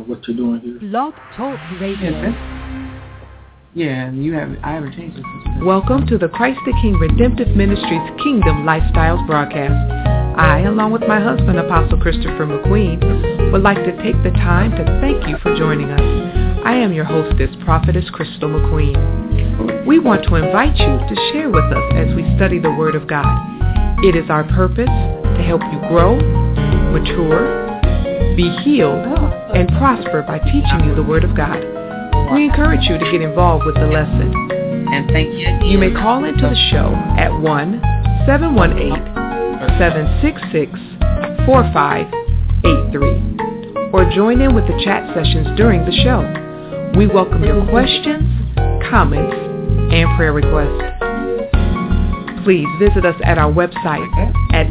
what you're doing here. Blog Talk Radio. Yeah, I haven't changed it since. Welcome to the Christ the King Redemptive Ministries Kingdom Lifestyles broadcast. I, along with my husband, Apostle Christopher McQueen, would like to take the time to thank you for joining us. I am your hostess, Prophetess Crystal McQueen. We want to invite you to share with us as we study the Word of God. It is our purpose to help you grow, mature, be healed, and prosper by teaching you the Word of God. We encourage you to get involved with the lesson. And thank you. You may call into the show at 1-718-766-4583 or join in with the chat sessions during the show. We welcome your questions, comments, and prayer requests. Please visit us at our website at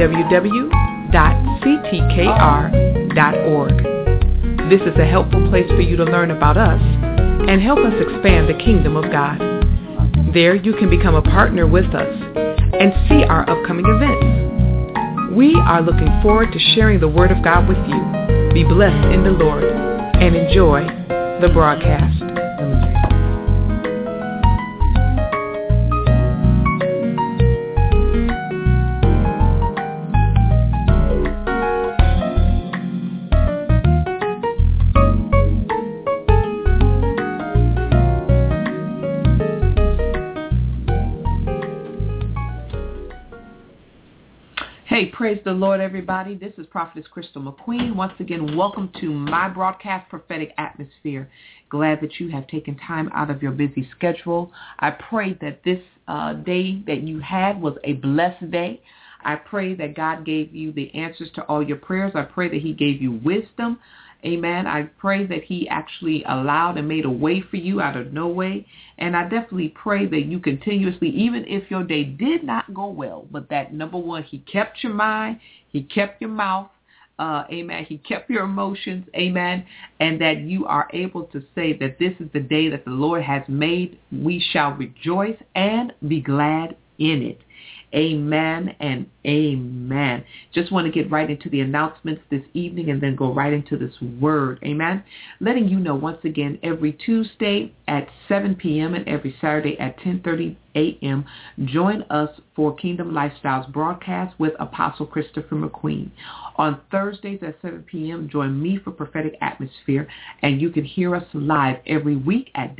www.ctkr.org. This is a helpful place for you to learn about us and help us expand the kingdom of God. There you can become a partner with us and see our upcoming events. We are looking forward to sharing the Word of God with you. Be blessed in the Lord and enjoy the broadcast. Hey, praise the Lord, everybody. This is Prophetess Crystal McQueen. Once again, welcome to my broadcast, Prophetic Atmosphere. Glad that you have taken time out of your busy schedule. I pray that this day that you had was a blessed day. I pray that God gave you the answers to all your prayers. I pray that he gave you wisdom. Amen. I pray that he actually allowed and made a way for you out of no way. And I definitely pray that you continuously, even if your day did not go well, but that number one, he kept your mind, he kept your mouth, amen. He kept your emotions, amen. And that you are able to say that this is the day that the Lord has made. We shall rejoice and be glad in it. Amen and amen. Just want to get right into the announcements this evening and then go right into this word. Amen. Letting you know once again, every Tuesday at 7 p.m. and every Saturday at 10:30 a.m., join us for Kingdom Lifestyles broadcast with Apostle Christopher McQueen. On Thursdays at 7 p.m., join me for Prophetic Atmosphere, and you can hear us live every week at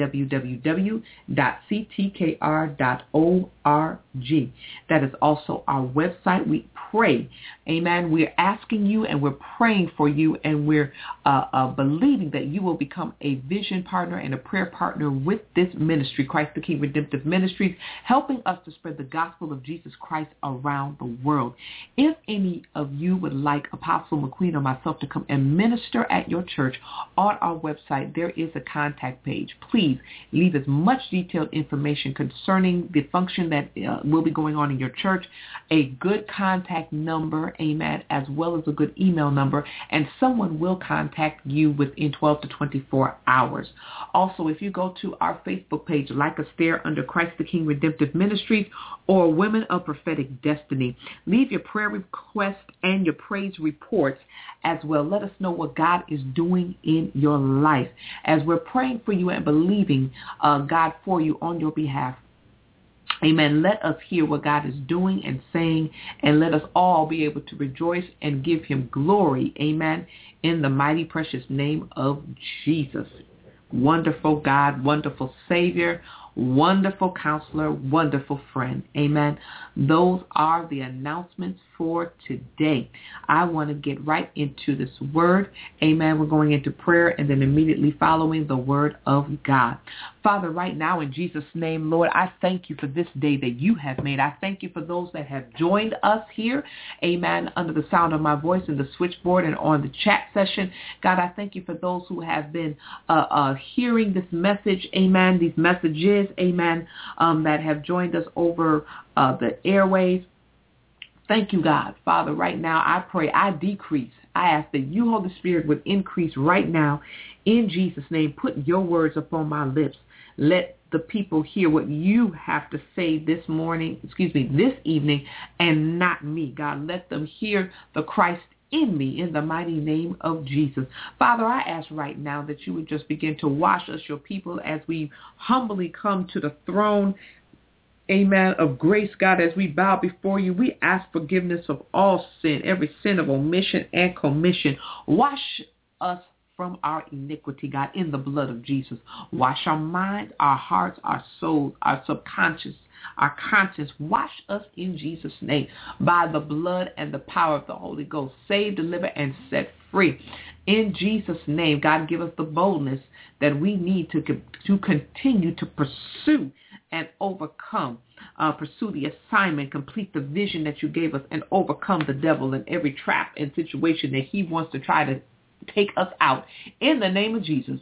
www.ctkr.org. That is also our website. We pray, amen. We're asking you and we're praying for you, and we're believing that you will become a vision partner and a prayer partner with this ministry, Christ the King Redemptive Ministries, helping us to spread the gospel of Jesus Christ around the world. If any of you would like Apostle McQueen or myself to come and minister at your church, on our website there is a contact page. Please leave as much detailed information concerning the function that will be going on in your church, a good contact number, amen, as well as a good email number, and someone will contact you within 12 to 24 hours. Also, if you go to our Facebook page, like us there under Christ the King Redemptive Ministries or Women of Prophetic Destiny, leave your prayer request and your praise reports as well. Let us know what God is doing in your life as we're praying for you and believing God for you on your behalf. Amen. Let us hear what God is doing and saying, and let us all be able to rejoice and give him glory. Amen. In the mighty precious name of Jesus. Wonderful God, wonderful Savior, wonderful counselor, wonderful friend. Amen. Those are the announcements for today. I want to get right into this word. Amen. We're going into prayer and then immediately following the word of God. Father, right now in Jesus' name, Lord, I thank you for this day that you have made. I thank you for those that have joined us here. Amen. Under the sound of my voice in the switchboard and on the chat session. God, I thank you for those who have been hearing this message. Amen. These messages. Amen. That have joined us over the airways. Thank you, God. Father, right now I pray I decrease. I ask that you, Holy Spirit, would increase right now in Jesus' name. Put your words upon my lips. Let the people hear what you have to say this evening, and not me. God, let them hear the Christ in me in the mighty name of Jesus. Father, I ask right now that you would just begin to wash us, your people, as we humbly come to the throne, amen, of grace, God. As we bow before you, we ask forgiveness of all sin, every sin of omission and commission. Wash us from our iniquity, God, in the blood of Jesus. Wash our minds, our hearts, our souls, our subconscious, our conscience. Wash us in Jesus' name by the blood and the power of the Holy Ghost. Save, deliver, and set free. In Jesus' name, God, give us the boldness that we need to continue to pursue and overcome, pursue the assignment, complete the vision that you gave us, and overcome the devil in every trap and situation that he wants to try to take us out. In the name of Jesus.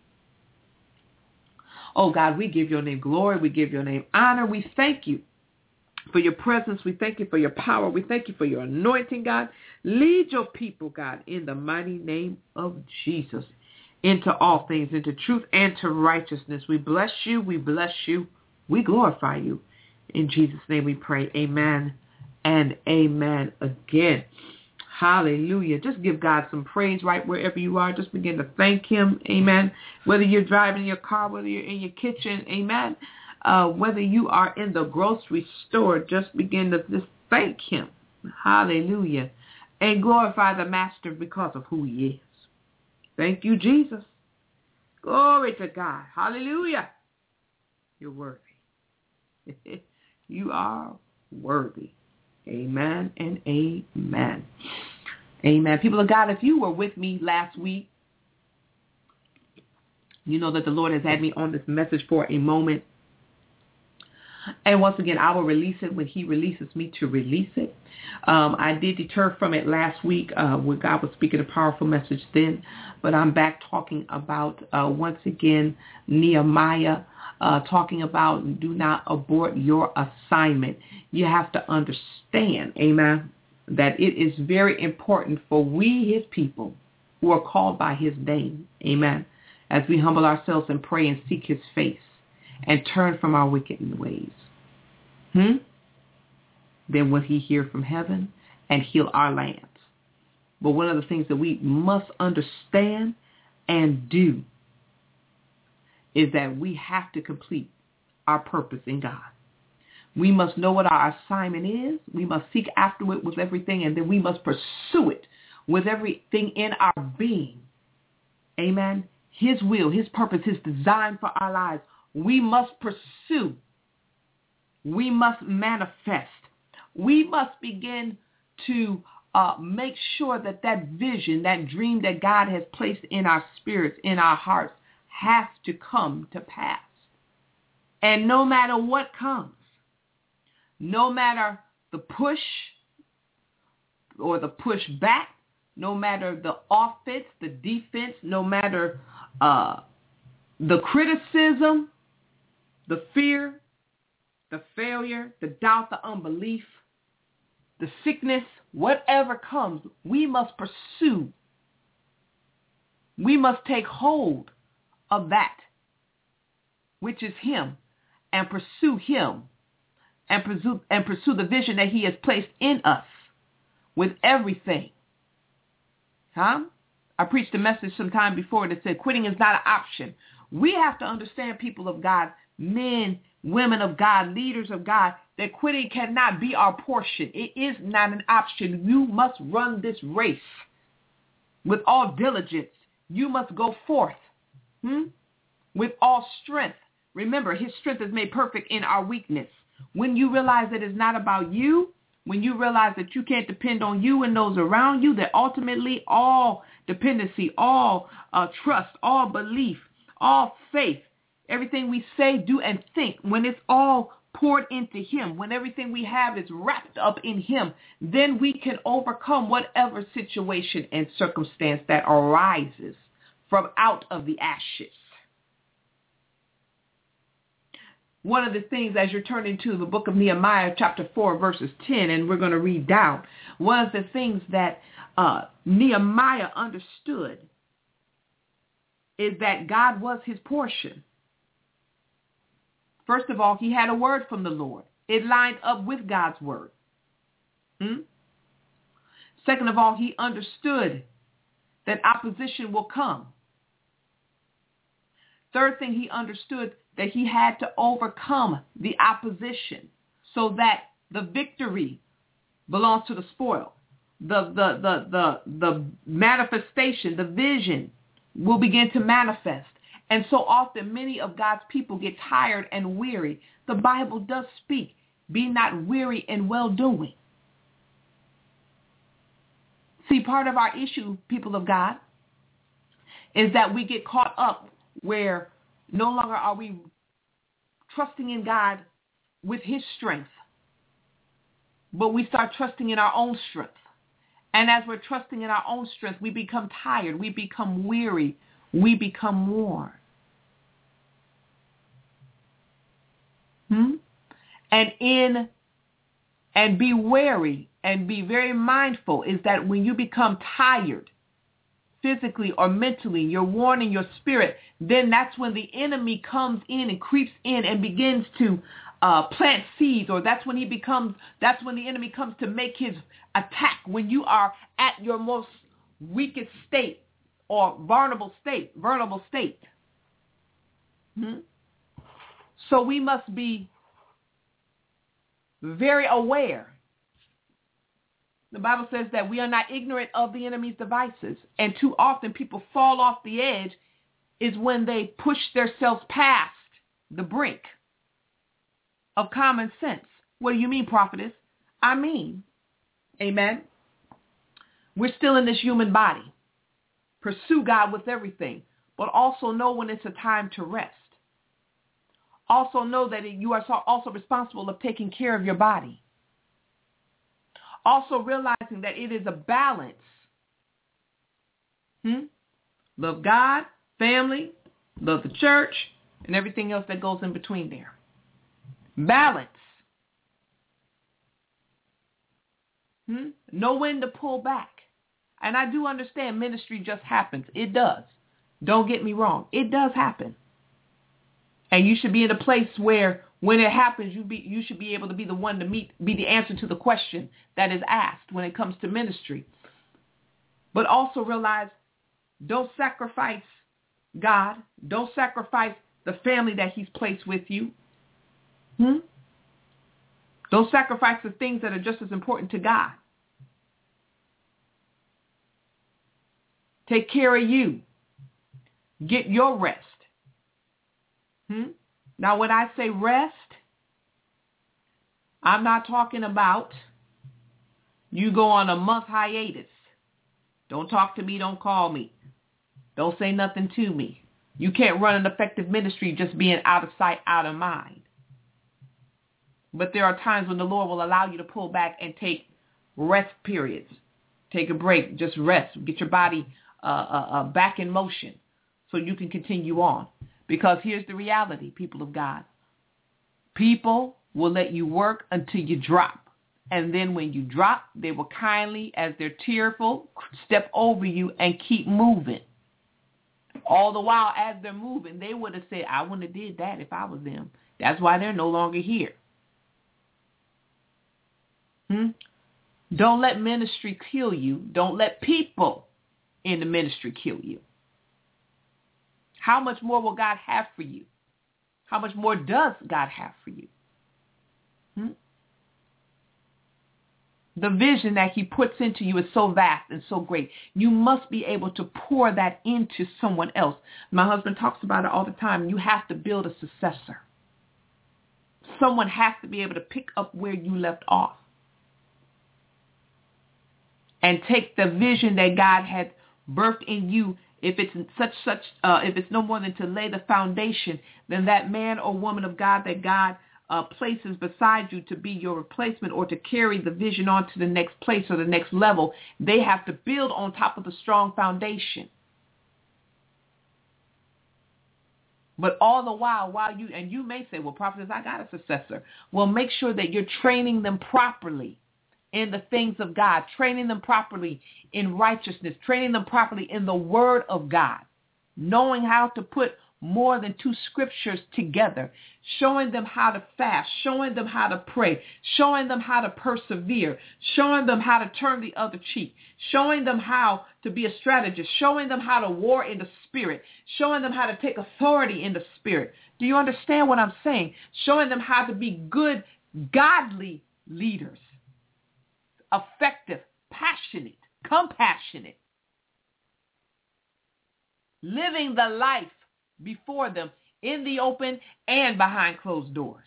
Oh, God, we give your name glory. We give your name honor. We thank you for your presence. We thank you for your power. We thank you for your anointing, God. Lead your people, God, in the mighty name of Jesus, into all things, into truth and to righteousness. We bless you. We bless you. We glorify you. In Jesus' name we pray. Amen and amen again. Hallelujah. Just give God some praise right wherever you are. Just begin to thank him. Amen. Whether you're driving your car, whether you're in your kitchen. Amen. Whether you are in the grocery store, just begin to just thank him. Hallelujah. And glorify the Master because of who he is. Thank you, Jesus. Glory to God. Hallelujah. You're worthy. You are worthy. Amen and amen. Amen. People of God, if you were with me last week, you know that the Lord has had me on this message for a moment. And once again, I will release it when he releases me to release it. I did deter from it last week when God was speaking a powerful message then. But I'm back talking about, once again, Nehemiah, talking about do not abort your assignment. You have to understand, amen, that it is very important for we, his people, who are called by his name, amen, as we humble ourselves and pray and seek his face and turn from our wicked ways. Then will he hear from heaven and heal our lands. But one of the things that we must understand and do is that we have to complete our purpose in God. We must know what our assignment is. We must seek after it with everything, and then we must pursue it with everything in our being. Amen. His will, his purpose, his design for our lives. We must pursue. We must manifest. We must begin to make sure that that vision, that dream that God has placed in our spirits, in our hearts, has to come to pass. And no matter what comes, no matter the push or the push back, no matter the offense, the defense, no matter the criticism, the fear, the failure, the doubt, the unbelief, the sickness, whatever comes, we must pursue. We must take hold of that, which is him, and pursue him, and pursue the vision that he has placed in us with everything. I preached a message sometime before that said quitting is not an option. We have to understand, people of God, men, women of God, leaders of God, that quitting cannot be our portion. It is not an option. You must run this race with all diligence. You must go forth with all strength. Remember, his strength is made perfect in our weakness. When you realize that it's not about you, when you realize that you can't depend on you and those around you, that ultimately all dependency, all trust, all belief, all faith, everything we say, do, and think, when it's all poured into him, when everything we have is wrapped up in him, then we can overcome whatever situation and circumstance that arises from out of the ashes. One of the things, as you're turning to the book of Nehemiah, chapter 4, verses 10, and we're going to read down, one of the things that Nehemiah understood is that God was his portion. First of all, he had a word from the Lord. It lined up with God's word. Second of all, he understood that opposition will come. Third thing, he understood that he had to overcome the opposition so that the victory belongs to the spoil. The manifestation, the vision will begin to manifest. And so often many of God's people get tired and weary. The Bible does speak, be not weary in well-doing. See, part of our issue, people of God, is that we get caught up where no longer are we trusting in God with his strength, but we start trusting in our own strength. And as we're trusting in our own strength, we become tired, we become weary, we become worn. And be wary and be very mindful is that when you become tired, physically or mentally, you're worn in your spirit, then that's when the enemy comes in and creeps in and begins to plant seeds, or that's when the enemy comes to make his attack when you are at your most weakest state or vulnerable state. So we must be very aware. The Bible says that we are not ignorant of the enemy's devices. And too often people fall off the edge is when they push themselves past the brink of common sense. What do you mean, prophetess? I mean, amen, we're still in this human body. Pursue God with everything, but also know when it's a time to rest. Also know that you are also responsible of taking care of your body. Also realizing that it is a balance. Love God, family, love the church, and everything else that goes in between there. Balance. Know when to pull back. And I do understand ministry just happens. It does. Don't get me wrong. It does happen. And you should be in a place where when it happens, you should be able to be the one to be the answer to the question that is asked when it comes to ministry. But also realize, don't sacrifice God. Don't sacrifice the family that he's placed with you. Don't sacrifice the things that are just as important to God. Take care of you. Get your rest. Now, when I say rest, I'm not talking about you go on a month hiatus. Don't talk to me. Don't call me. Don't say nothing to me. You can't run an effective ministry just being out of sight, out of mind. But there are times when the Lord will allow you to pull back and take rest periods. Take a break. Just rest. Get your body back in motion so you can continue on. Because here's the reality, people of God. People will let you work until you drop. And then when you drop, they will kindly, as they're tearful, step over you and keep moving. All the while, as they're moving, they would have said, I wouldn't have did that if I was them. That's why they're no longer here. Don't let ministry kill you. Don't let people in the ministry kill you. How much more will God have for you? How much more does God have for you? The vision that he puts into you is so vast and so great. You must be able to pour that into someone else. My husband talks about it all the time. You have to build a successor. Someone has to be able to pick up where you left off and take the vision that God had birthed in you. If it's if it's no more than to lay the foundation, then that man or woman of God that God places beside you to be your replacement or to carry the vision on to the next place or the next level, they have to build on top of the strong foundation. But all the while you may say, well, prophetess, I got a successor. Well, make sure that you're training them properly in the things of God, training them properly in righteousness, training them properly in the word of God, knowing how to put more than two scriptures together, showing them how to fast, showing them how to pray, showing them how to persevere, showing them how to turn the other cheek, showing them how to be a strategist, showing them how to war in the spirit, showing them how to take authority in the spirit. Do you understand what I'm saying? Showing them how to be good, godly leaders, effective, passionate, compassionate, living the life before them in the open and behind closed doors.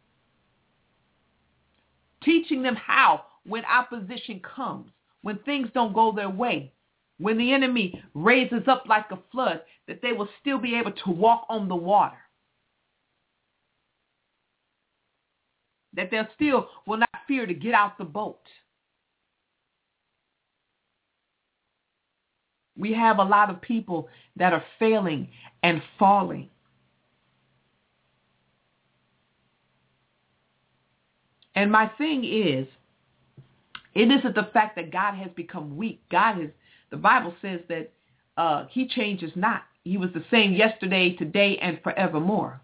Teaching them how, when opposition comes, when things don't go their way, when the enemy raises up like a flood, that they will still be able to walk on the water. That they still will not fear to get out the boat. We have a lot of people that are failing and falling. And my thing is, it isn't the fact that God has become weak. The Bible says that he changes not. He was the same yesterday, today, and forevermore.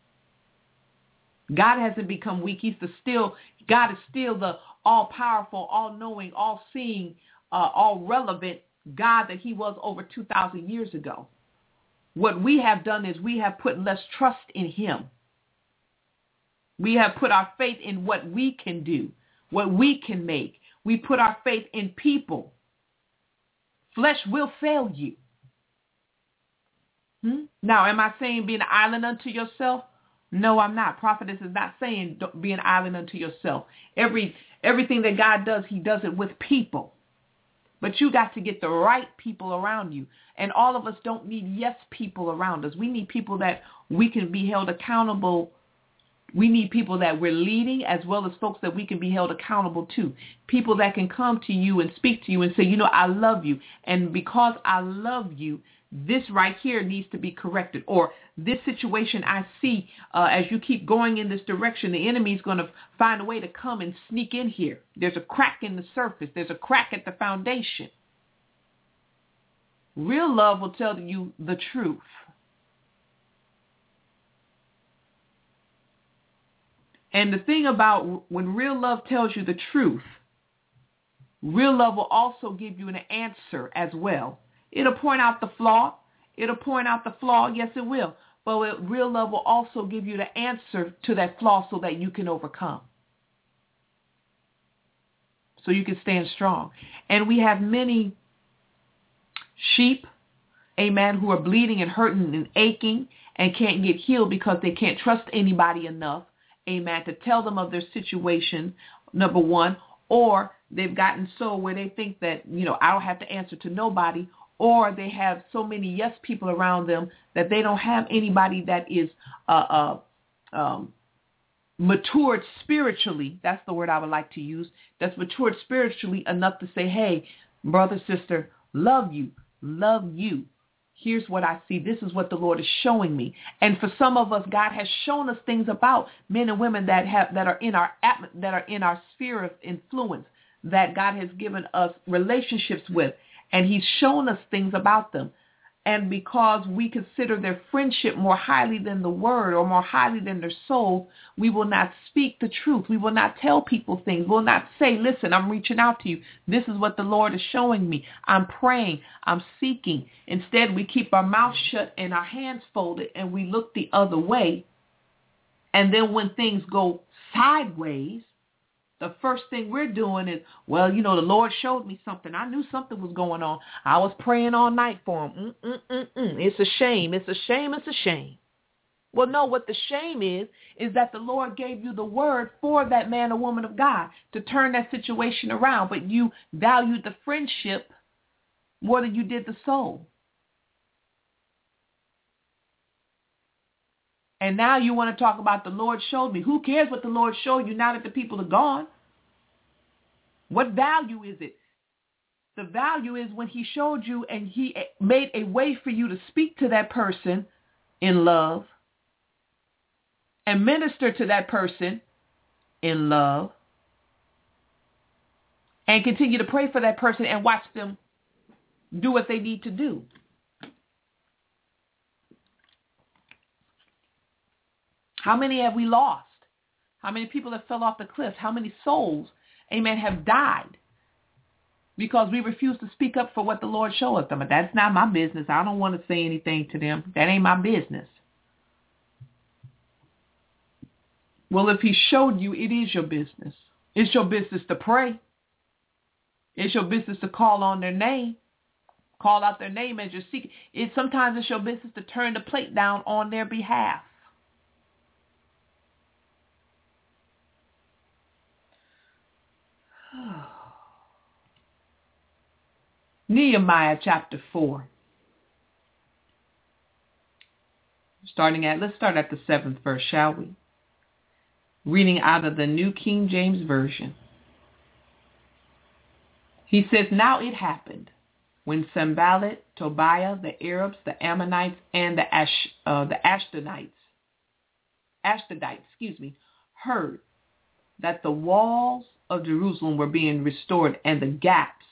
God hasn't become weak. God is still the all-powerful, all-knowing, all-seeing, all-relevant God that he was over 2,000 years ago. What we have done is we have put less trust in him. We have put our faith in what we can do, what we can make. We put our faith in people. Flesh will fail you. Now, am I saying be an island unto yourself? No, I'm not. Prophetess is not saying be an island unto yourself. Everything that God does, he does it with people. But you got to get the right people around you. And all of us don't need yes people around us. We need people that we can be held accountable. We need people that we're leading, as well as folks that we can be held accountable to. People that can come to you and speak to you and say, I love you. And because I love you, this right here needs to be corrected. Or this situation I see, as you keep going in this direction, the enemy's going to find a way to come and sneak in here. There's a crack in the surface. There's a crack at the foundation. Real love will tell you the truth. And the thing about when real love tells you the truth, real love will also give you an answer as well. It'll point out the flaw. Yes, it will. But real love will also give you the answer to that flaw so that you can overcome. So you can stand strong. And we have many sheep, amen, who are bleeding and hurting and aching and can't get healed because they can't trust anybody enough, amen, to tell them of their situation, number one, or they've gotten so where they think that, I don't have to answer to nobody, or they have so many yes people around them that they don't have anybody that is matured spiritually. That's the word I would like to use. That's matured spiritually enough to say, hey, brother, sister, love you. Here's what I see. This is what the Lord is showing me. And for some of us, God has shown us things about men and women that are in our sphere of influence, that God has given us relationships with. And he's shown us things about them. And because we consider their friendship more highly than the word or more highly than their soul, we will not speak the truth. We will not tell people things. We'll not say, listen, I'm reaching out to you. This is what the Lord is showing me. I'm praying. I'm seeking. Instead, we keep our mouth shut and our hands folded and we look the other way. And then when things go sideways, the first thing we're doing is, the Lord showed me something. I knew something was going on. I was praying all night for him. It's a shame. It's a shame. It's a shame. Well, no, what the shame is that the Lord gave you the word for that man or woman of God to turn that situation around, but you valued the friendship more than you did the soul. And now you want to talk about the Lord showed me. Who cares what the Lord showed you now that the people are gone? What value is it? The value is when he showed you and he made a way for you to speak to that person in love and minister to that person in love and continue to pray for that person and watch them do what they need to do. How many have we lost? How many people have fell off the cliffs? How many souls, amen, have died because we refuse to speak up for what the Lord showed them? But that's not my business. I don't want to say anything to them. That ain't my business. Well, if he showed you, it is your business. It's your business to pray. It's your business to call on their name. Call out their name as you're seeking. Sometimes it's your business to turn the plate down on their behalf. Nehemiah chapter 4. Let's start at the 7th verse, shall we? Reading out of the New King James Version. He says, now it happened when Sanballat, Tobiah, the Arabs, the Ammonites, and the Ashdodites, heard that the walls of Jerusalem were being restored and the gaps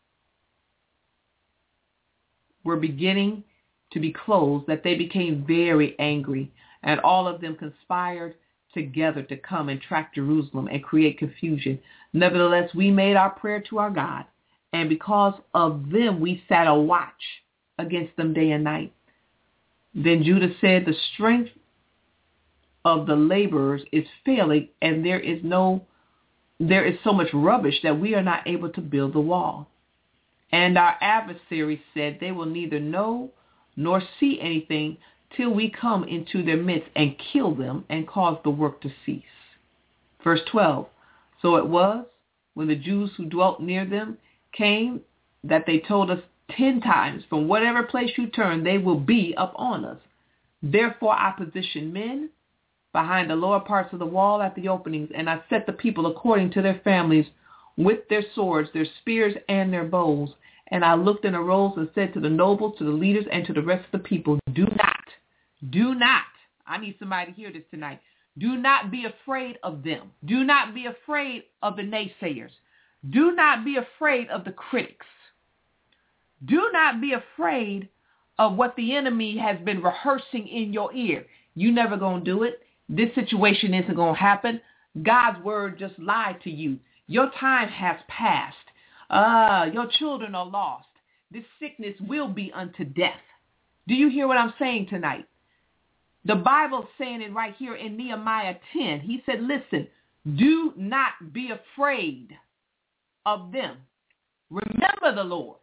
were beginning to be closed, that they became very angry, and all of them conspired together to come and track Jerusalem and create confusion. Nevertheless, we made our prayer to our God, and because of them we sat a watch against them day and night. Then Judah said, the strength of the laborers is failing, and there is so much rubbish that we are not able to build the wall. And our adversaries said, they will neither know nor see anything till we come into their midst and kill them and cause the work to cease. Verse 12, so it was when the Jews who dwelt near them came that they told us 10 times, from whatever place you turn, they will be upon us. Therefore I positioned men behind the lower parts of the wall at the openings, and I set the people according to their families with their swords, their spears, and their bows. And I looked and arose and said to the nobles, to the leaders, and to the rest of the people, do not, I need somebody to hear this tonight, do not be afraid of them. Do not be afraid of the naysayers. Do not be afraid of the critics. Do not be afraid of what the enemy has been rehearsing in your ear. You never going to do it. This situation isn't going to happen. God's word just lied to you. Your time has passed. Your children are lost. This sickness will be unto death. Do you hear what I'm saying tonight? The Bible's saying it right here in Nehemiah 10. He said, listen, do not be afraid of them. Remember the Lord,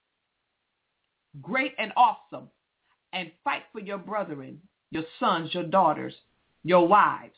great and awesome, and fight for your brethren, your sons, your daughters, your wives,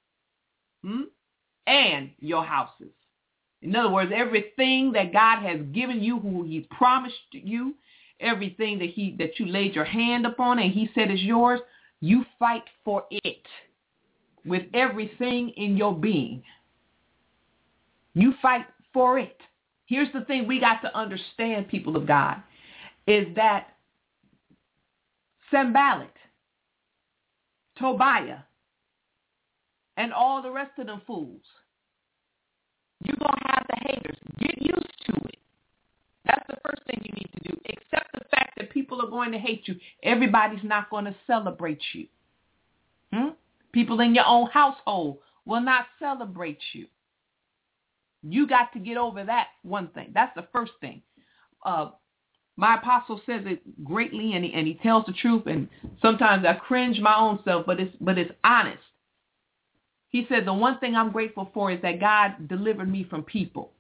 and your houses. In other words, everything that God has given you, who he's promised you, everything that you laid your hand upon and he said is yours, you fight for it with everything in your being. You fight for it. Here's the thing we got to understand, people of God, is that Sanballat, Tobiah, and all the rest of them fools, you're going to have the haters. Get used to it. That's the first thing you need to do. Accept the fact that people are going to hate you. Everybody's not going to celebrate you. People in your own household will not celebrate you. You got to get over that one thing. That's the first thing. My apostle says it greatly, and he tells the truth, and sometimes I cringe my own self, but it's honest. He said, the one thing I'm grateful for is that God delivered me from people.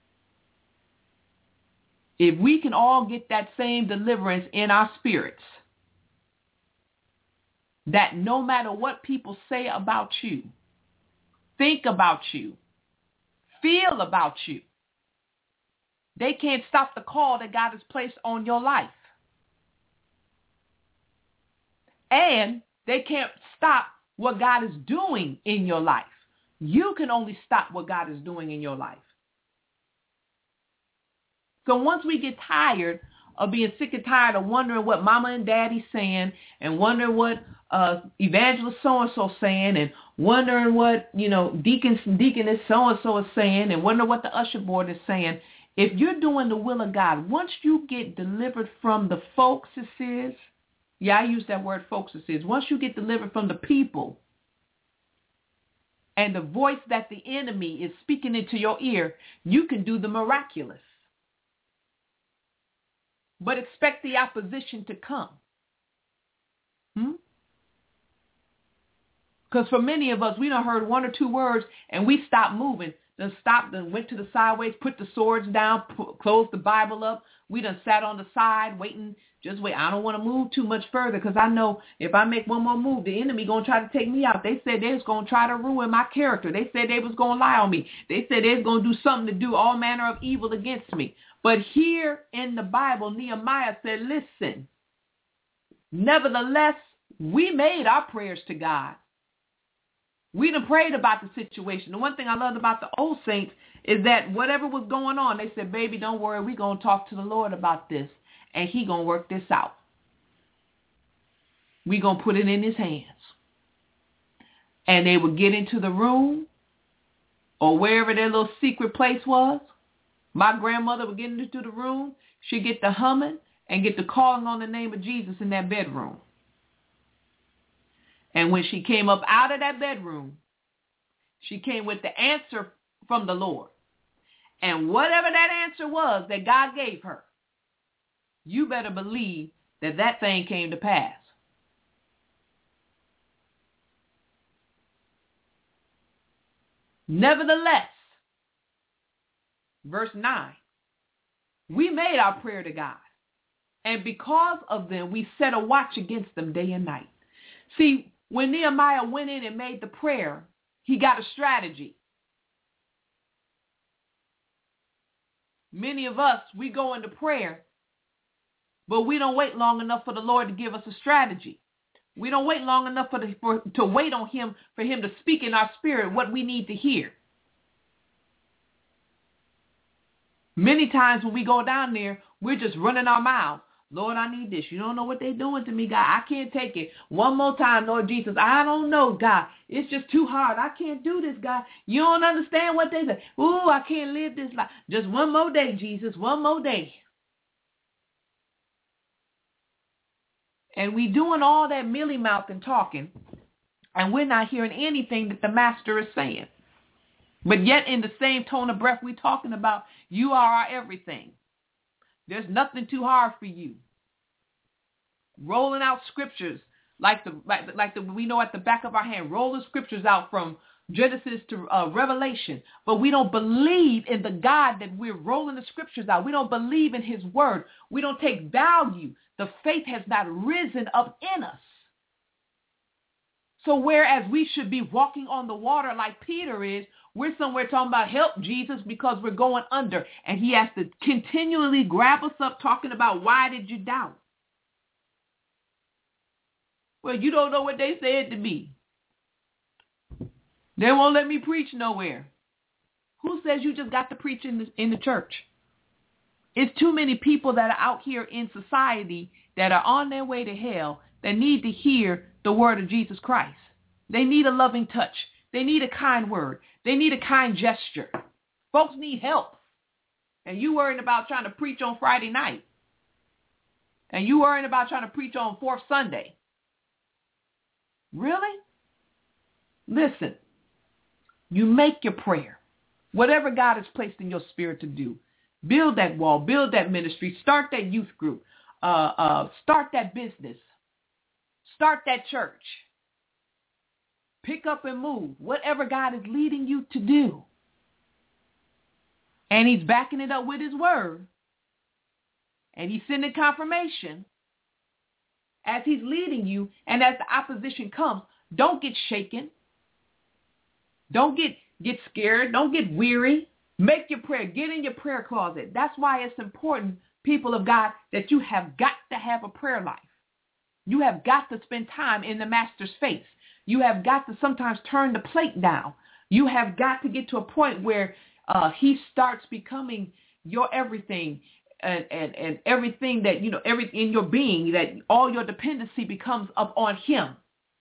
If we can all get that same deliverance in our spirits, that no matter what people say about you, think about you, feel about you, they can't stop the call that God has placed on your life. And they can't stop what God is doing in your life. You can only stop what God is doing in your life. So once we get tired of being sick and tired of wondering what mama and daddy's saying, and wondering what evangelist so-and-so saying, and wondering what, deaconess so-and-so is saying, and wondering what the usher board is saying, if you're doing the will of God, once you get delivered from the folkses, I use that word folkses, once you get delivered from the people, and the voice that the enemy is speaking into your ear, you can do the miraculous. But expect the opposition to come. Because for many of us, we done heard one or two words and we stopped moving. Then stopped, then went to the sideways, put the swords down, closed the Bible up. We done sat on the side waiting, just wait. I don't want to move too much further because I know if I make one more move, the enemy going to try to take me out. They said they was going to try to ruin my character. They said they was going to lie on me. They said they was going to do something to do all manner of evil against me. But here in the Bible, Nehemiah said, listen, nevertheless, we made our prayers to God. We done prayed about the situation. The one thing I loved about the old saints is that whatever was going on, they said, baby, don't worry. We're going to talk to the Lord about this, and he going to work this out. We're going to put it in his hands. And they would get into the room or wherever their little secret place was. My grandmother would get into the room. She'd get the humming and get the calling on the name of Jesus in that bedroom. And when she came up out of that bedroom, she came with the answer from the Lord. And whatever that answer was that God gave her, you better believe that that thing came to pass. Nevertheless, verse 9, we made our prayer to God, and because of them, we set a watch against them day and night. See, when Nehemiah went in and made the prayer, he got a strategy. Many of us, we go into prayer, but we don't wait long enough for the Lord to give us a strategy. We don't wait long enough to wait on him, for him to speak in our spirit what we need to hear. Many times when we go down there, we're just running our mouths. Lord, I need this. You don't know what they're doing to me, God. I can't take it. One more time, Lord Jesus. I don't know, God. It's just too hard. I can't do this, God. You don't understand what they say. Ooh, I can't live this life. Just one more day, Jesus. One more day. And we doing all that mealy mouth and talking, and we're not hearing anything that the master is saying. But yet in the same tone of breath, we're talking about you are our everything. There's nothing too hard for you. Rolling out scriptures like we know at the back of our hand, rolling scriptures out from Genesis to Revelation. But we don't believe in the God that we're rolling the scriptures out. We don't believe in his word. We don't take value. The faith has not risen up in us. So whereas we should be walking on the water like Peter is, we're somewhere talking about help, Jesus, because we're going under. And he has to continually grab us up talking about why did you doubt? Well, you don't know what they said to me. They won't let me preach nowhere. Who says you just got to preach in the church? It's too many people that are out here in society that are on their way to hell that need to hear the word of Jesus Christ. They need a loving touch. They need a kind word. They need a kind gesture. Folks need help. And you worrying about trying to preach on Friday night. And you worrying about trying to preach on fourth Sunday. Really? Listen, you make your prayer. Whatever God has placed in your spirit to do. Build that wall. Build that ministry. Start that youth group. Start that business. Start that church. Pick up and move. Whatever God is leading you to do. And he's backing it up with his word. And he's sending confirmation as he's leading you. And as the opposition comes, don't get shaken. Don't get scared. Don't get weary. Make your prayer. Get in your prayer closet. That's why it's important, people of God, that you have got to have a prayer life. You have got to spend time in the master's face. You have got to sometimes turn the plate down. You have got to get to a point where he starts becoming your everything and everything that, everything in your being, that all your dependency becomes up on him.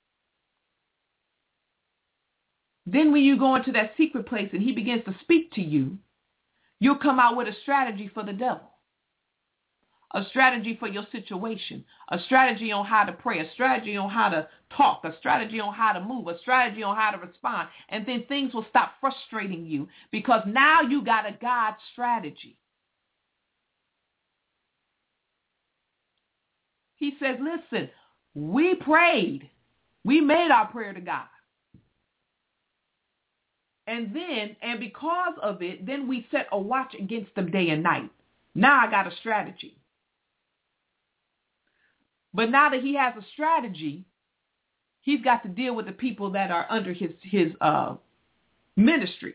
Then when you go into that secret place and he begins to speak to you, you'll come out with a strategy for the devil. a strategy for your situation, a strategy on how to pray, a strategy on how to talk, a strategy on how to move, a strategy on how to respond. And then things will stop frustrating you because now you got a God strategy. He says, listen, we prayed. We made our prayer to God. And because of it, then we set a watch against them day and night. Now I got a strategy. But now that he has a strategy, he's got to deal with the people that are under his ministry.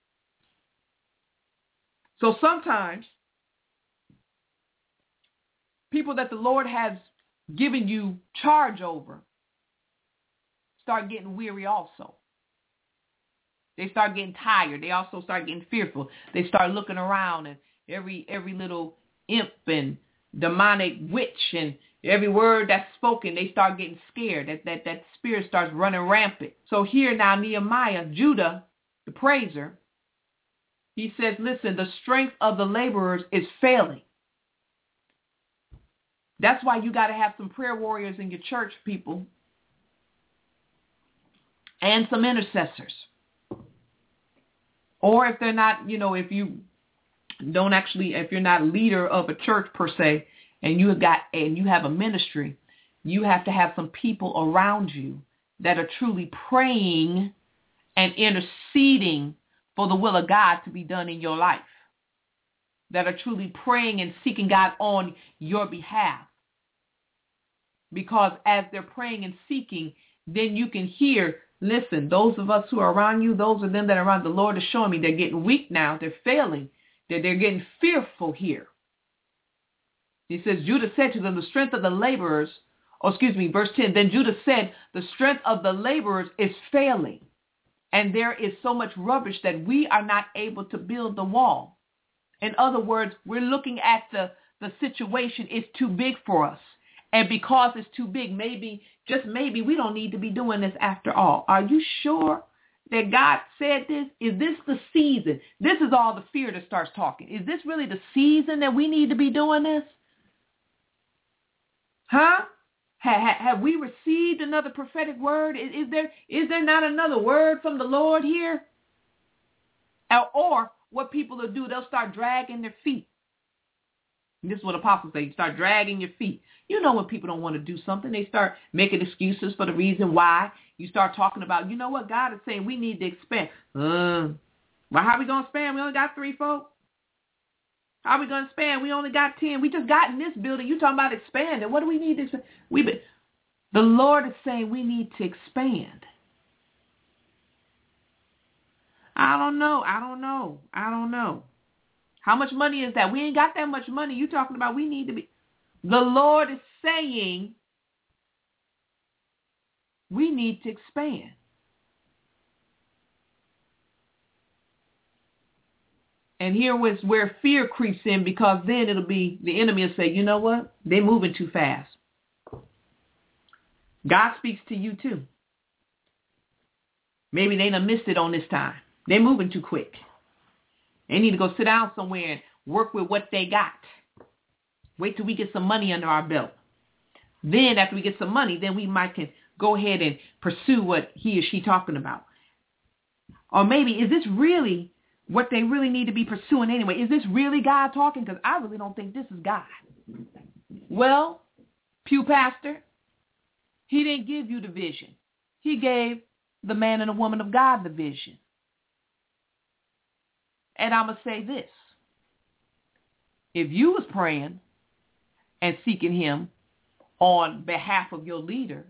So sometimes people that the Lord has given you charge over start getting weary also. They start getting tired. They also start getting fearful. They start looking around and every little imp and demonic witch and every word that's spoken, they start getting scared. That spirit starts running rampant. So here now Nehemiah, Judah, the praiser, he says, listen, the strength of the laborers is failing. That's why you got to have some prayer warriors in your church, people, and some intercessors. Or if they're not, if you're not a leader of a church per se, and you have a ministry, you have to have some people around you that are truly praying and interceding for the will of God to be done in your life, that are truly praying and seeking God on your behalf. Because as they're praying and seeking, then you can hear, listen, those of us who are around you, those of them that are around, the Lord is showing me they're getting weak now. They're failing. They're getting fearful here. He says, Judah said to them, the strength of the laborers, verse 10, then Judah said, the strength of the laborers is failing. And there is so much rubbish that we are not able to build the wall. In other words, we're looking at the situation is too big for us. And because it's too big, just maybe we don't need to be doing this after all. Are you sure that God said this? Is this the season? This is all the fear that starts talking. Is this really the season that we need to be doing this? Huh? Have we received another prophetic word? Is there not another word from the Lord here? Or what people will do, they'll start dragging their feet. This is what apostles say. You start dragging your feet. You know when people don't want to do something, they start making excuses for the reason why. You start talking about, you know what, God is saying we need to expand. Well, how are we going to expand? We only got 3 folk. How are we going to expand? We only got 10. We just got in this building. You talking about expanding. What do we need to expand? The Lord is saying we need to expand. I don't know. How much money is that? We ain't got that much money. You talking about we need to be. The Lord is saying we need to expand. And here was where fear creeps in, because then it'll be, the enemy will say, you know what? They're moving too fast. God speaks to you too. Maybe they done missed it on this time. They're moving too quick. They need to go sit down somewhere and work with what they got. Wait till we get some money under our belt. Then after we get some money, then we might can go ahead and pursue what he or she talking about. Or maybe, is this really what they really need to be pursuing anyway? Is this really God talking? Because I really don't think this is God. Well, Pew Pastor, he didn't give you the vision. He gave the man and the woman of God the vision. And I'm going to say this. If you was praying and seeking him on behalf of your leader,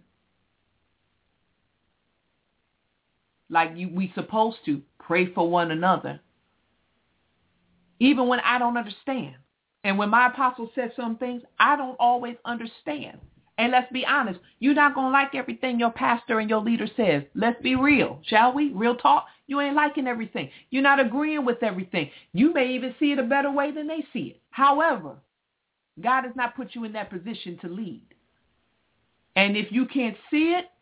like we supposed to pray for one another, even when I don't understand. And when my apostle said some things, I don't always understand. And let's be honest, you're not going to like everything your pastor and your leader says. Let's be real, shall we? Real talk. You ain't liking everything. You're not agreeing with everything. You may even see it a better way than they see it. However, God has not put you in that position to lead. And if you can't see it,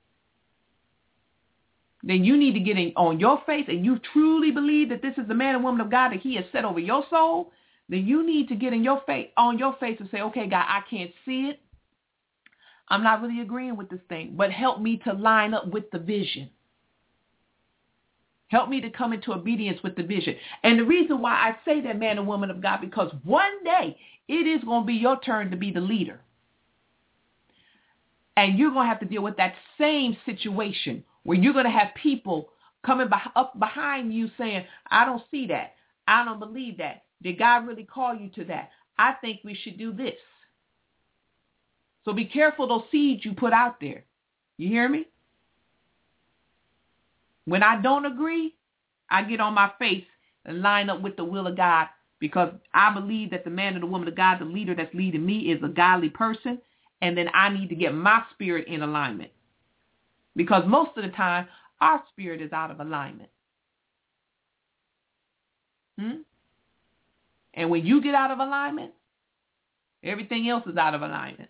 then you need to get on your face and you truly believe that this is the man and woman of God that he has set over your soul, then you need to get on your face and say, okay, God, I can't see it. I'm not really agreeing with this thing, but help me to line up with the vision. Help me to come into obedience with the vision. And the reason why I say that, man and woman of God, because one day it is going to be your turn to be the leader. And you're going to have to deal with that same situation where you're going to have people coming up behind you saying, I don't see that. I don't believe that. Did God really call you to that? I think we should do this. So be careful those seeds you put out there. You hear me? When I don't agree, I get on my face and line up with the will of God, because I believe that the man or the woman of God, the leader that's leading me, is a godly person. And then I need to get my spirit in alignment, because most of the time our spirit is out of alignment. And when you get out of alignment, everything else is out of alignment.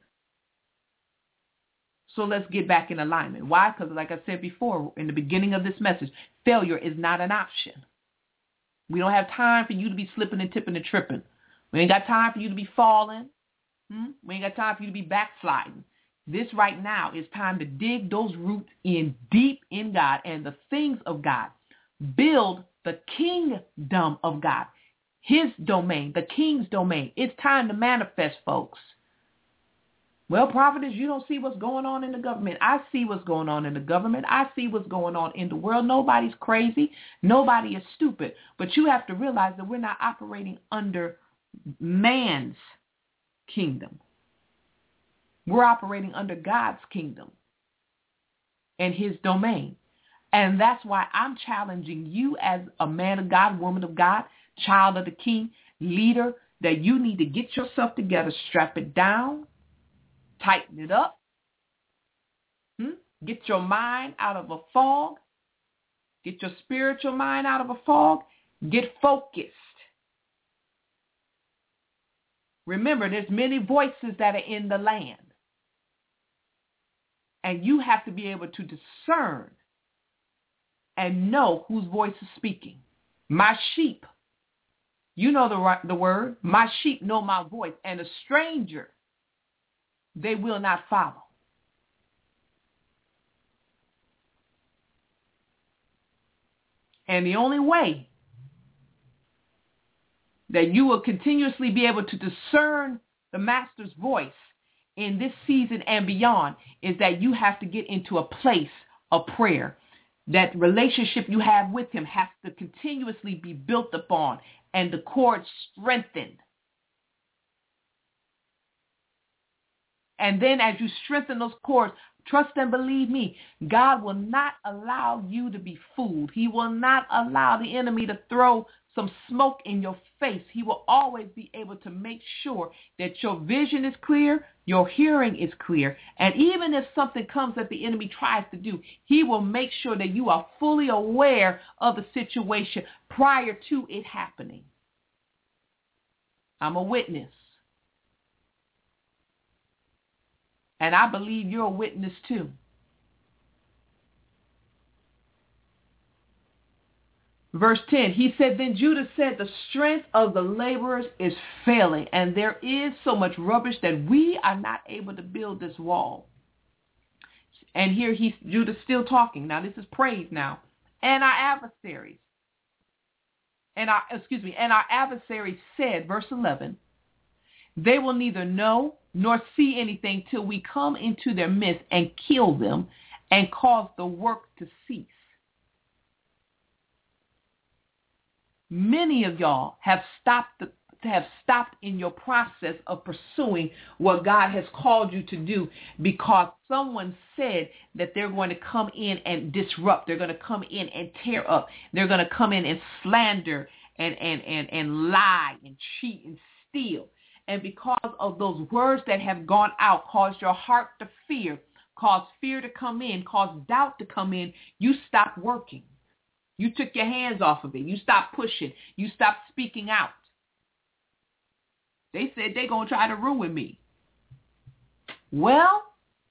So let's get back in alignment. Why? Because like I said before in the beginning of this message, failure is not an option. We don't have time for you to be slipping and tipping and tripping. We ain't got time for you to be falling. We ain't got time for you to be backsliding. This right now is time to dig those roots in deep in God and the things of God. Build the kingdom of God, his domain, the king's domain. It's time to manifest, folks. Well, prophetess, you don't see what's going on in the government. I see what's going on in the government. I see what's going on in the world. Nobody's crazy. Nobody is stupid. But you have to realize that we're not operating under man's kingdom. We're operating under God's kingdom and his domain. And that's why I'm challenging you as a man of God, woman of God, child of the king, leader, that you need to get yourself together, strap it down, tighten it up, get your mind out of a fog, get your spiritual mind out of a fog, get focused. Remember, there's many voices that are in the land. And you have to be able to discern and know whose voice is speaking. My sheep, you know the word, my sheep know my voice, and a stranger they will not follow. And the only way that you will continuously be able to discern the master's voice in this season and beyond is that you have to get into a place of prayer. That relationship you have with him has to continuously be built upon and the cord strengthened. And then as you strengthen those cords, trust and believe me, God will not allow you to be fooled. He will not allow the enemy to throw some smoke in your face. He will always be able to make sure that your vision is clear, your hearing is clear. And even if something comes that the enemy tries to do, he will make sure that you are fully aware of the situation prior to it happening. I'm a witness. And I believe you're a witness too. Verse 10, he said, then Judah said, the strength of the laborers is failing, and there is so much rubbish that we are not able to build this wall. And here Judah's still talking. Now this is praise now. And our adversaries. And our adversaries said, verse 11, they will neither know nor see anything till we come into their midst and kill them and cause the work to cease. Many of y'all have stopped in your process of pursuing what God has called you to do because someone said that they're going to come in and disrupt. They're going to come in and tear up. They're going to come in and slander and lie and cheat and steal. And because of those words that have gone out, caused your heart to fear, caused fear to come in, caused doubt to come in, you stopped working. You took your hands off of it. You stopped pushing. You stopped speaking out. They said they're going to try to ruin me. Well,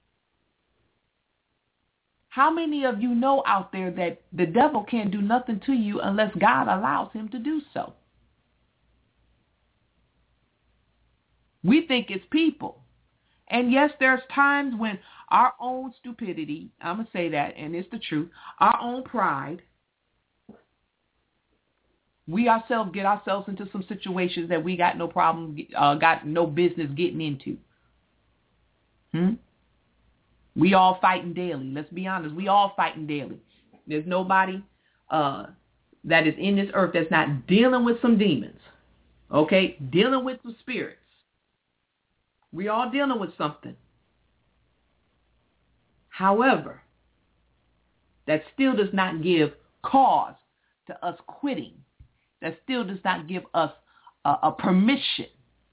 how many of you know out there that the devil can't do nothing to you unless God allows him to do so? We think it's people. And yes, there's times when our own stupidity, I'm going to say that, and it's the truth, our own pride, we ourselves get ourselves into some situations that we got no problem, got no business getting into. We all fighting daily. Let's be honest. We all fighting daily. There's nobody that is in this earth that's not dealing with some demons. Okay? Dealing with some spirits. We all dealing with something. However, that still does not give cause to us quitting. That still does not give us a permission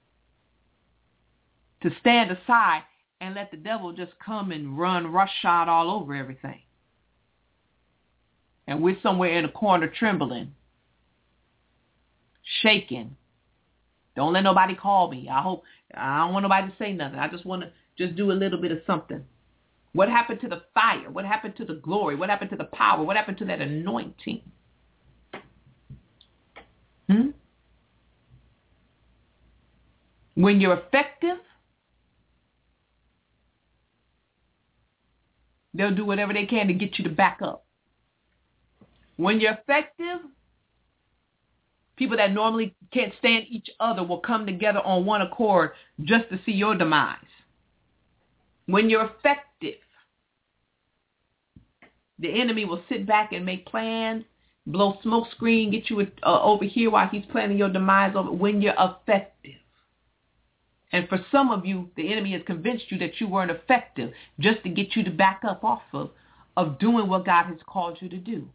to stand aside and let the devil just come and run roughshod all over everything. And we're somewhere in a corner trembling, shaking. Don't let nobody call me. I don't want nobody to say nothing. I just want to just do a little bit of something. What happened to the fire? What happened to the glory? What happened to the power? What happened to that anointing? When you're effective, they'll do whatever they can to get you to back up. When you're effective, people that normally can't stand each other will come together on one accord just to see your demise. When you're effective, the enemy will sit back and make plans, blow smoke screen, get you over here while he's planning your demise over. When you're effective. And for some of you, the enemy has convinced you that you weren't effective just to get you to back up off of doing what God has called you to do.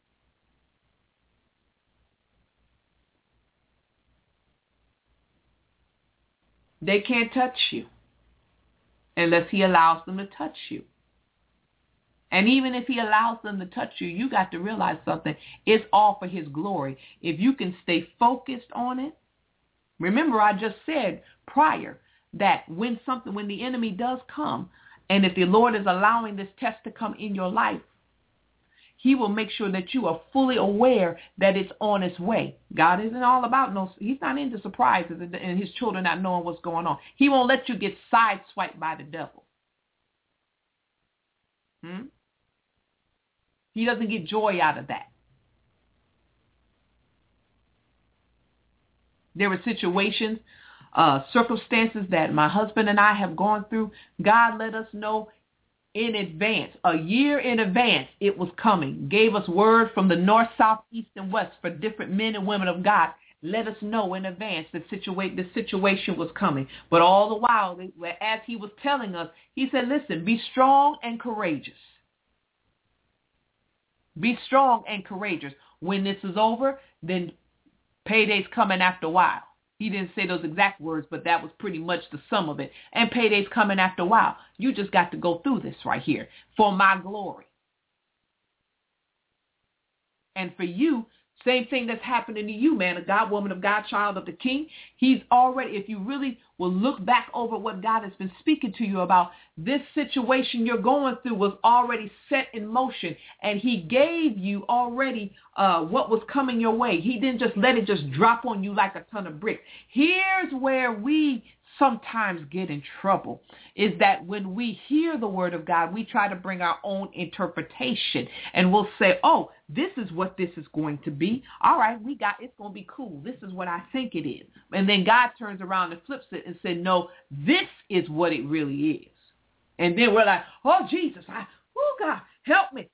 They can't touch you unless he allows them to touch you. And even if he allows them to touch you, you got to realize something. It's all for his glory. If you can stay focused on it. Remember, I just said prior that when the enemy does come, and if the Lord is allowing this test to come in your life, he will make sure that you are fully aware that it's on its way. God isn't all about he's not into surprises and his children not knowing what's going on. He won't let you get sideswiped by the devil. He doesn't get joy out of that. There were situations, circumstances that my husband and I have gone through. God let us know in advance, a year in advance, it was coming. Gave us word from the north, south, east, and west for different men and women of God. Let us know in advance the situation was coming. But all the while, as he was telling us, he said, listen, be strong and courageous. Be strong and courageous. When this is over, then payday's coming after a while. He didn't say those exact words, but that was pretty much the sum of it. And payday's coming after a while. You just got to go through this right here for my glory. And for you, same thing that's happening to you, man, a God, woman of God, child of the King. He's already, if you really will look back over what God has been speaking to you about, this situation you're going through was already set in motion. And he gave you already what was coming your way. He didn't just let it just drop on you like a ton of bricks. Here's where we sometimes get in trouble, is that when we hear the word of God, we try to bring our own interpretation, and we'll say, oh, this is what this is going to be. All right, it's going to be cool. This is what I think it is. And then God turns around and flips it and says, no, this is what it really is. And then we're like, oh, Jesus, God, help me.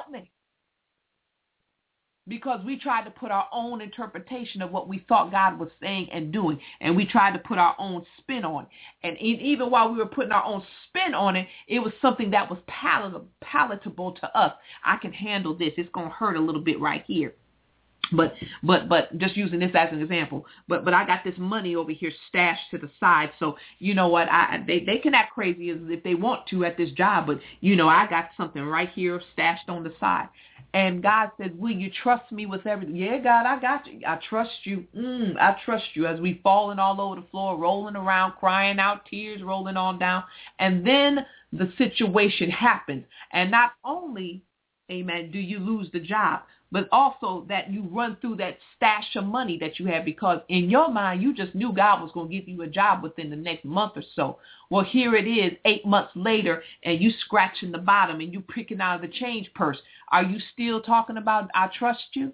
Because we tried to put our own interpretation of what we thought God was saying and doing, and we tried to put our own spin on it. And even while we were putting our own spin on it, it was something that was palatable to us. I can handle this. It's going to hurt a little bit right here. But just using this as an example, but I got this money over here stashed to the side. So you know what, they can act crazy as if they want to at this job, but I got something right here stashed on the side. And God said, will you trust me with everything? Yeah, God, I got you. I trust you. I trust you. As we falling all over the floor, rolling around, crying out, tears rolling on down. And then the situation happens. And not only amen, do you lose the job, but also that you run through that stash of money that you have, because in your mind, you just knew God was going to give you a job within the next month or so. Well, here it is 8 months later, and you scratching the bottom and you picking out of the change purse. Are you still talking about, I trust you?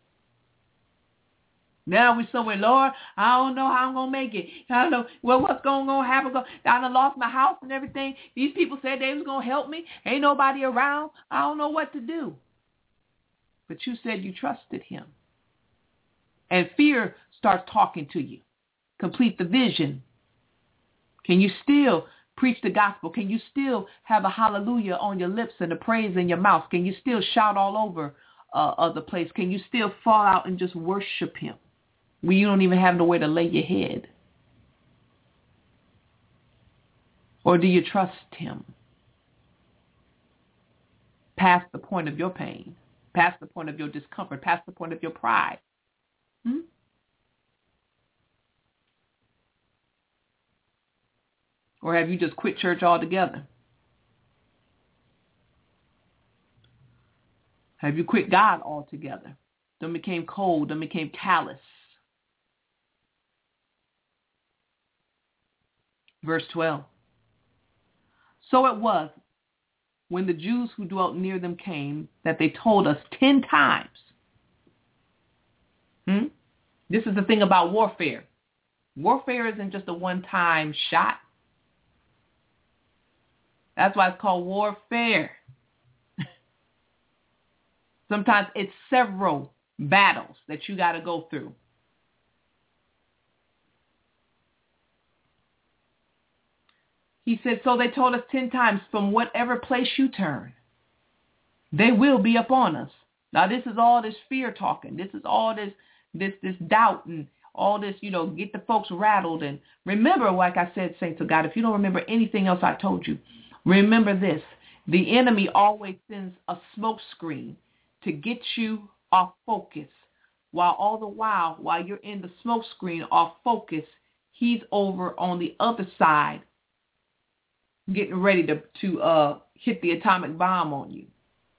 Now we somewhere, Lord, I don't know how I'm going to make it. I don't know, well, what's going to happen? I done lost my house and everything. These people said they was going to help me. Ain't nobody around. I don't know what to do. But you said you trusted him. And fear starts talking to you. Complete the vision. Can you still preach the gospel? Can you still have a hallelujah on your lips and a praise in your mouth? Can you still shout all over the place? Can you still fall out and just worship him when you don't even have nowhere to lay your head? Or do you trust him past the point of your pain, past the point of your discomfort, past the point of your pride? Or have you just quit church altogether? Have you quit God altogether? Then became cold, then became callous. Verse 12. So it was, when the Jews who dwelt near them came, that they told us 10 times. This is the thing about warfare. Warfare isn't just a one-time shot. That's why it's called warfare. Sometimes it's several battles that you got to go through. He said, so they told us 10 times, from whatever place you turn, they will be upon us. Now, this is all this fear talking. This is all this doubt and all this, get the folks rattled. And remember, like I said, saints of God, if you don't remember anything else I told you, remember this. The enemy always sends a smoke screen to get you off focus. While you're in the smoke screen off focus, he's over on the other side getting ready to hit the atomic bomb on you.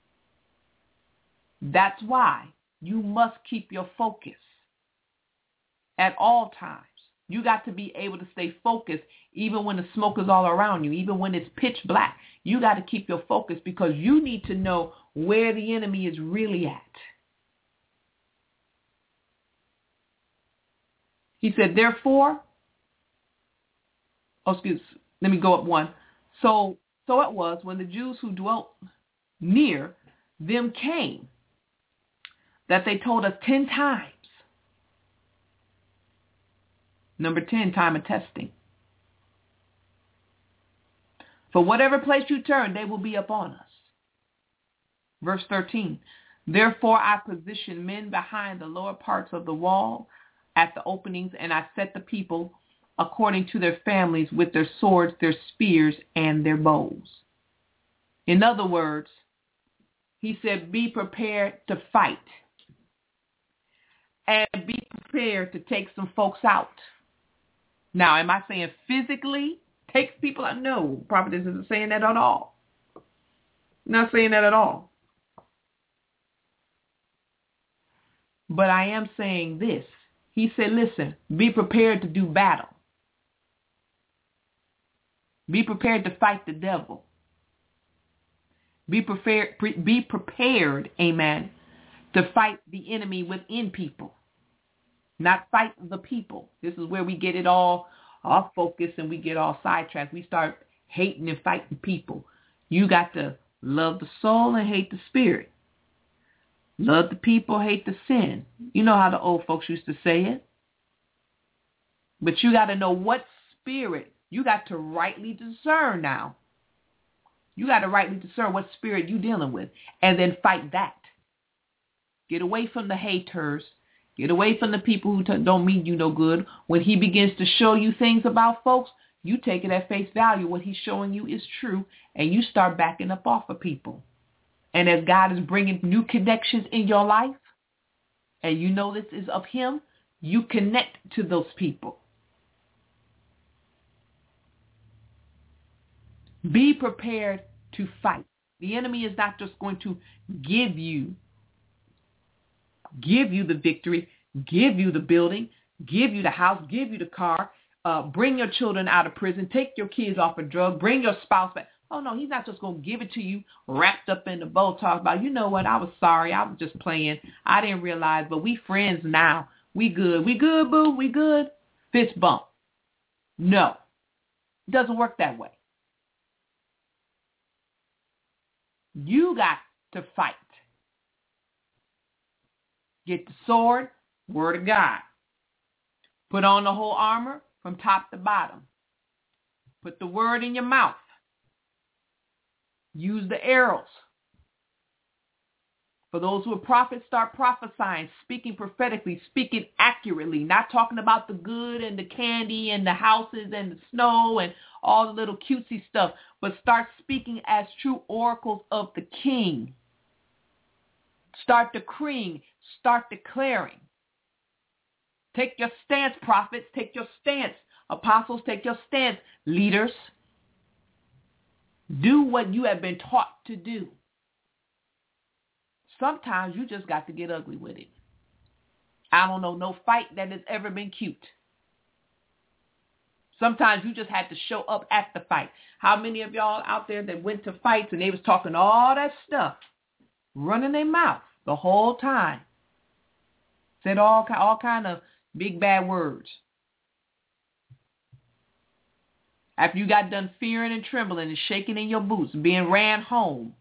That's why you must keep your focus at all times. You got to be able to stay focused even when the smoke is all around you, even when it's pitch black. You got to keep your focus because you need to know where the enemy is really at. He said, therefore, let me go up one. So it was, when the Jews who dwelt near them came, that they told us 10 times. Number 10, time of testing. For whatever place you turn, they will be upon us. Verse 13, therefore I positioned men behind the lower parts of the wall at the openings, and I set the people according to their families with their swords, their spears, and their bows. In other words, he said, be prepared to fight. And be prepared to take some folks out. Now, am I saying physically take people out? No, prophetess isn't saying that at all. Not saying that at all. But I am saying this. He said, listen, be prepared to do battle. Be prepared to fight the devil. Be prepared, amen, to fight the enemy within people. Not fight the people. This is where we get it all off focus and we get all sidetracked. We start hating and fighting people. You got to love the soul and hate the spirit. Love the people, hate the sin. You know how the old folks used to say it. But you got to know what spirit. You got to rightly discern now. You got to rightly discern what spirit you're dealing with. And then fight that. Get away from the haters. Get away from the people who don't mean you no good. When he begins to show you things about folks, you take it at face value. What he's showing you is true. And you start backing up off of people. And as God is bringing new connections in your life, and you know this is of him, you connect to those people. Be prepared to fight. The enemy is not just going to give you the victory, give you the building, give you the house, give you the car, bring your children out of prison, take your kids off a drug, bring your spouse back. Oh, no, he's not just going to give it to you wrapped up in the bow, talk about, you know what, I was sorry, I was just playing. I didn't realize, but we friends now. We good. We good, boo. We good. Fist bump. No, it doesn't work that way. You got to fight. Get the sword, word of God. Put on the whole armor from top to bottom. Put the word in your mouth. Use the arrows. For those who are prophets, start prophesying, speaking prophetically, speaking accurately, not talking about the good and the candy and the houses and the snow and all the little cutesy stuff, but start speaking as true oracles of the King. Start decreeing, start declaring. Take your stance, prophets, take your stance. Apostles, take your stance. Leaders, do what you have been taught to do. Sometimes you just got to get ugly with it. I don't know no fight that has ever been cute. Sometimes you just had to show up at the fight. How many of y'all out there that went to fights and they was talking all that stuff, running their mouth the whole time, said all kind of big bad words. After you got done fearing and trembling and shaking in your boots, being ran home,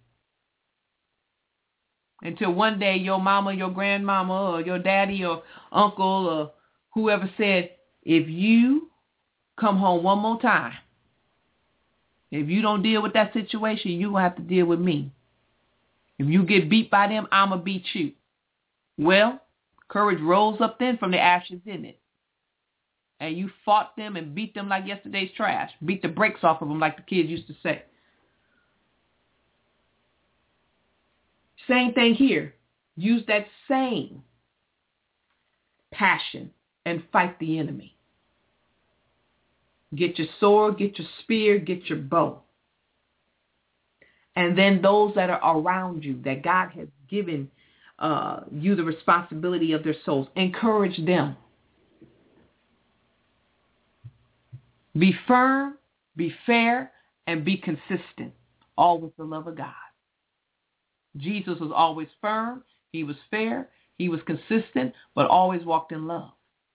until one day your mama, your grandmama, or your daddy or uncle or whoever said, if you come home one more time, if you don't deal with that situation, you're going to have to deal with me. If you get beat by them, I'm going to beat you. Well, courage rose up then from the ashes, didn't it? And you fought them and beat them like yesterday's trash. Beat the brakes off of them like the kids used to say. Same thing here. Use that same passion and fight the enemy. Get your sword, get your spear, get your bow. And then those that are around you, that God has given you the responsibility of their souls, encourage them. Be firm, be fair, and be consistent, all with the love of God. Jesus was always firm, he was fair, he was consistent, but always walked in love.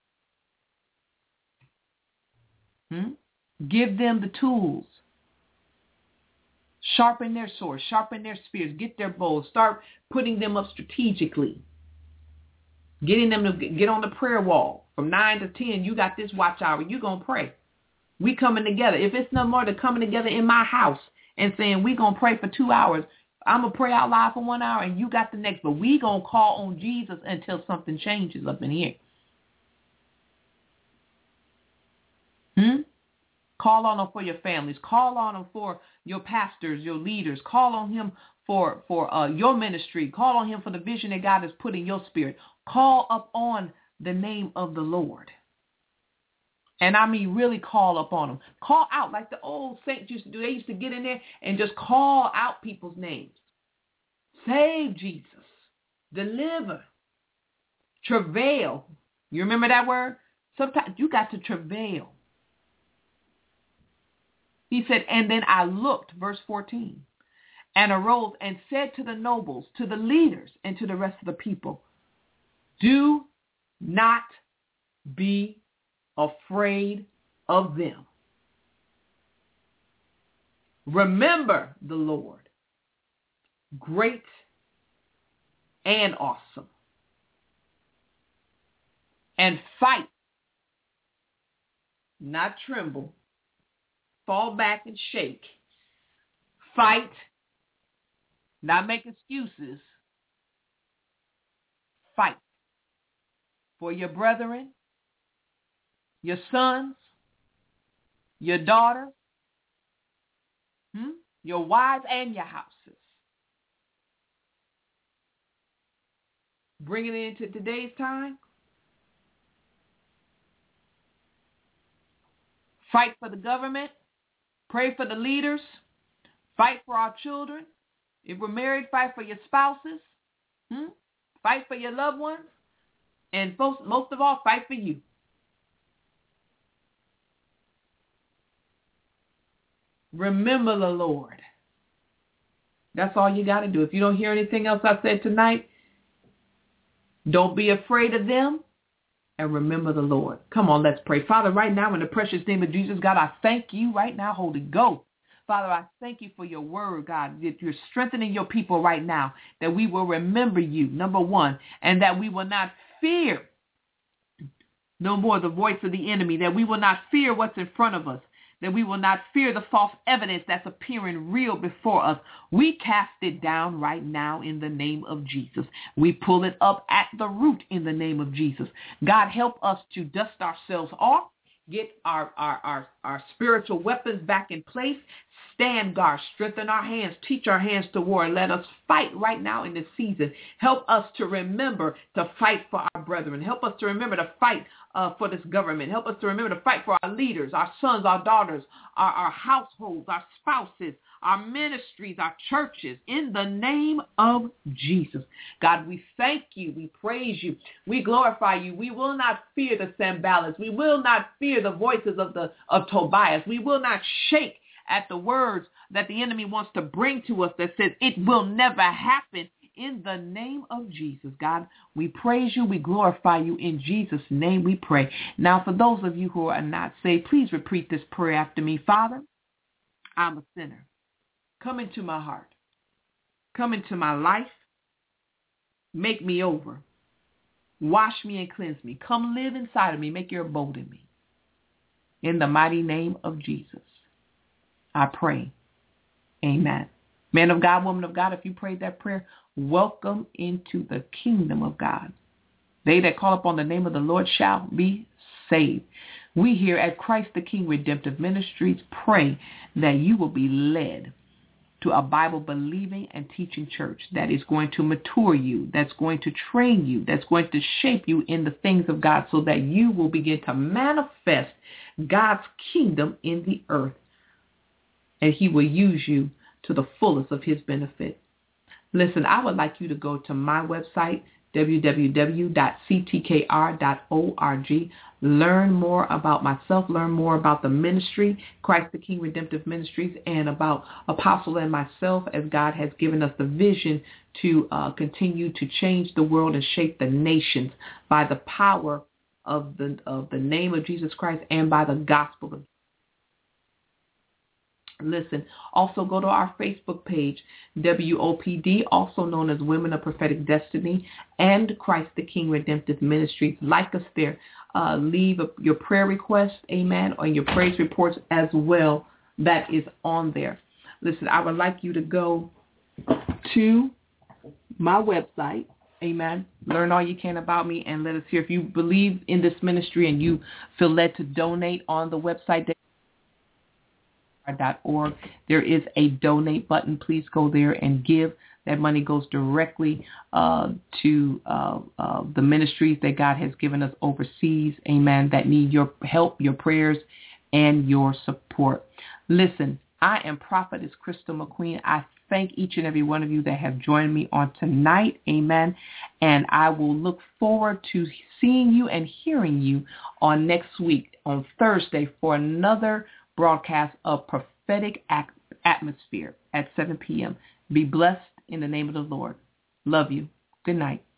Give them the tools. Sharpen their swords, sharpen their spears, get their bows, start putting them up strategically. Getting them to get on the prayer wall. From 9 to 10, you got this watch hour, you're going to pray. We coming together. If it's no more than coming together in my house and saying we going to pray for 2 hours, I'm going to pray out loud for 1 hour and you got the next. But we going to call on Jesus until something changes up in here. Call on him for your families. Call on him for your pastors, your leaders. Call on him for your ministry. Call on him for the vision that God has put in your spirit. Call up on the name of the Lord. And I mean really call up on him. Call out like the old saints used to do. They used to get in there and just call out people's names. Save Jesus. Deliver. Travail. You remember that word? Sometimes you got to travail. He said, and then I looked, verse 14, and arose and said to the nobles, to the leaders, and to the rest of the people, do not be afraid of them. Remember the Lord, great and awesome, and fight, not tremble. Fall back and shake. Fight. Not make excuses. Fight. For your brethren, your sons, your daughter, your wives, and your houses. Bringing it into today's time. Fight for the government. Pray for the leaders. Fight for our children. If we're married, fight for your spouses. Fight for your loved ones. And most of all, fight for you. Remember the Lord. That's all you got to do. If you don't hear anything else I said tonight, don't be afraid of them and remember the Lord. Come on, let's pray. Father, right now in the precious name of Jesus, God, I thank you right now, Holy Ghost. Father, I thank you for your word, God, that you're strengthening your people right now, that we will remember you, number one, and that we will not fear no more the voice of the enemy, that we will not fear what's in front of us, that we will not fear the false evidence that's appearing real before us. We cast it down right now in the name of Jesus. We pull it up at the root in the name of Jesus. God, help us to dust ourselves off, get our spiritual weapons back in place, stand guard, strengthen our hands, teach our hands to war, and let us fight right now in this season. Help us to remember to fight for our brethren. Help us to remember to fight for this government. Help us to remember to fight for our leaders, our sons, our daughters, our households, our spouses, our ministries, our churches, in the name of Jesus. God, we thank you. We praise you. We glorify you. We will not fear the Sanballats. We will not fear the voices of Tobias. We will not shake at the words that the enemy wants to bring to us that says it will never happen. In the name of Jesus, God, we praise you. We glorify you. In Jesus' name we pray. Now, for those of you who are not saved, please repeat this prayer after me. Father, I'm a sinner. Come into my heart. Come into my life. Make me over. Wash me and cleanse me. Come live inside of me. Make your abode in me. In the mighty name of Jesus, I pray. Amen. Man of God, woman of God, if you prayed that prayer, welcome into the kingdom of God. They that call upon the name of the Lord shall be saved. We here at Christ the King Redemptive Ministries pray that you will be led to a Bible-believing and teaching church that is going to mature you, that's going to train you, that's going to shape you in the things of God so that you will begin to manifest God's kingdom in the earth. And he will use you to the fullest of his benefit. Listen, I would like you to go to my website, www.ctkr.org. Learn more about myself, learn more about the ministry, Christ the King Redemptive Ministries, and about Apostle and myself as God has given us the vision to continue to change the world and shape the nations by the power of the name of Jesus Christ and by the gospel of Listen, also go to our Facebook page, WOPD, also known as Women of Prophetic Destiny, and Christ the King Redemptive Ministries. Like us there. Leave your prayer requests, amen, or your praise reports as well. That is on there. Listen, I would like you to go to my website, amen. Learn all you can about me and let us hear. If you believe in this ministry and you feel led to donate on the website, .org. There is a donate button. Please go there and give. That money goes directly to the ministries that God has given us overseas, amen, that need your help, your prayers, and your support. Listen, I am Prophetess Crystal McQueen. I thank each and every one of you that have joined me on tonight, amen, and I will look forward to seeing you and hearing you on next week, on Thursday, for another broadcast of Prophetic Atmosphere at 7 p.m. Be blessed in the name of the Lord. Love you. Good night.